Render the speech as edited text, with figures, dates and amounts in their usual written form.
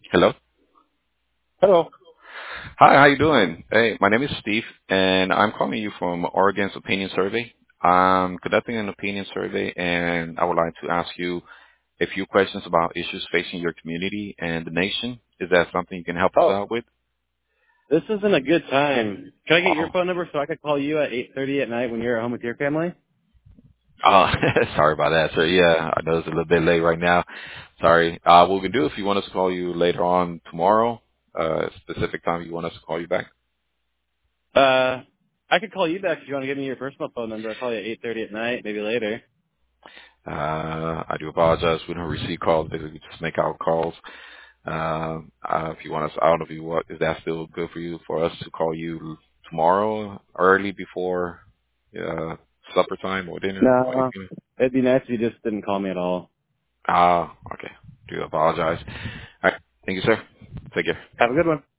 Hello. Hello. Hi, how you doing? Hey, my name is Steve, and I'm calling you from Oregon's Opinion Survey. I'm conducting an opinion survey, and I would like to ask you a few questions about issues facing your community and the nation. Is that something you can help us Oh, out with? this isn't a good time. Can I get your Oh, phone number so I could call you at 8:30 at night when you're at home with your family? uh, sorry about that, sir. Yeah, I know it's a little bit late right now. Sorry. What we can do if you want us to call you later on tomorrow, specific time you want us to call you back. I could call you back if you want to give me your personal phone number. I'll call you at 8:30 at night, maybe later. I do apologize. We don't receive calls. We just make our calls. If you want us, I don't know if you want, is that still good for you for us to call you tomorrow early before supper time or dinner? No, it'd be nice if you just didn't call me at all. Okay. Do apologize. All right. Thank you, sir. Take care. Have a good one.